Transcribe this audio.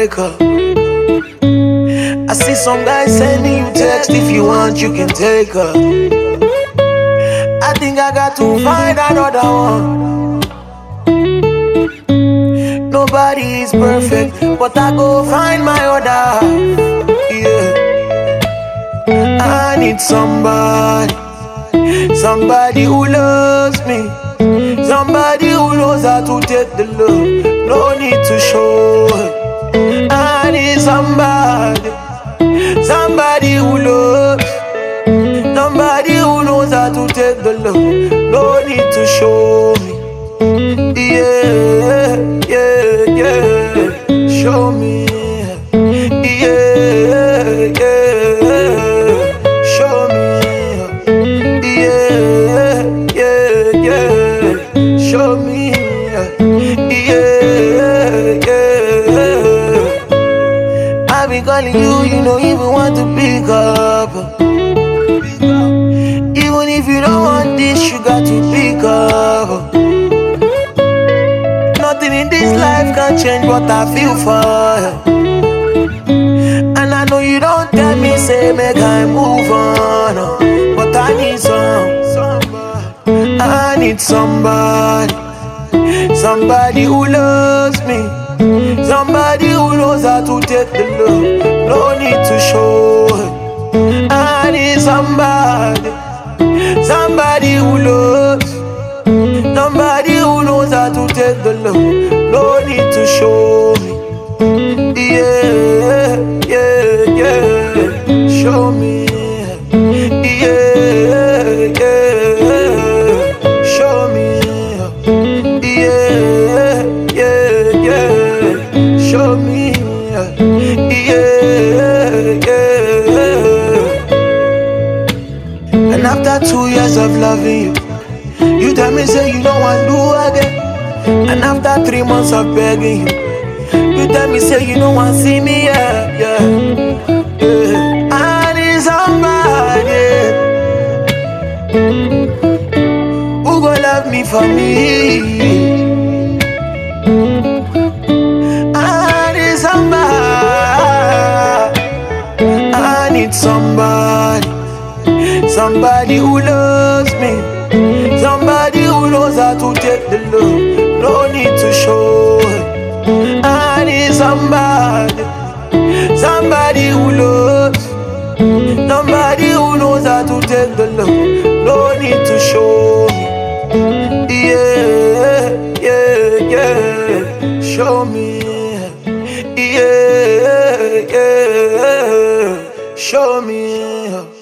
break up. I see some guys sending you text, if you want you can take her. I think I got to find another one. Nobody is perfect, but I go find my other. Yeah, I need somebody, somebody who loves me, somebody who knows how to take the love, no need to show it. I need somebody, somebody who loves, somebody who knows how to take the love, no need to show me. Yeah, yeah, yeah, show me. Yeah, yeah, show me. Yeah, yeah, yeah, show me. Yeah, yeah. I've been calling you, you don't even want to pick up. Even if you don't want this, you got to pick up. Nothing in this life can change what I feel for you. And I know you don't tell me, say make I move on, but I need I need somebody, somebody who loves me, somebody who knows how to take the love, no need to show it. I need somebody, somebody who loves, somebody who knows how to take the love, no need to show me. Yeah, yeah, yeah, show me. Yeah, yeah, show me. Yeah, yeah, yeah, show me. Yeah, yeah. And after 2 years of loving you, you tell me say you don't want to do again. And after 3 months of begging you, you tell me say you don't want to see me, yeah, yeah, yeah. I need somebody who gon' love me for me. I need somebody, I need somebody, somebody who loves me, somebody who knows how to take the love, no need to show it. I need somebody, somebody who loves, somebody who knows how to take the love, no need to show me. Yeah, yeah, yeah, show me. Yeah, yeah, show me.